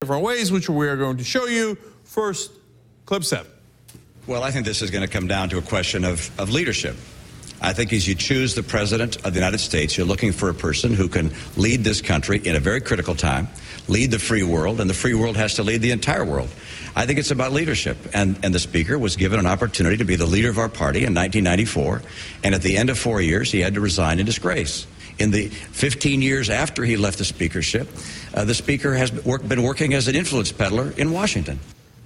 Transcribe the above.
different ways, which we are going to show you. First, clip 7. Well, I think this is going to come down to a question of leadership. I think as you choose the President of the United States, you're looking for a person who can lead this country in a very critical time, lead the free world, and the free world has to lead the entire world. I think it's about leadership, and the Speaker was given an opportunity to be the leader of our party in 1994, and at the end of 4 years, he had to resign in disgrace. In the 15 years after he left the speakership, the Speaker has been working as an influence peddler in Washington.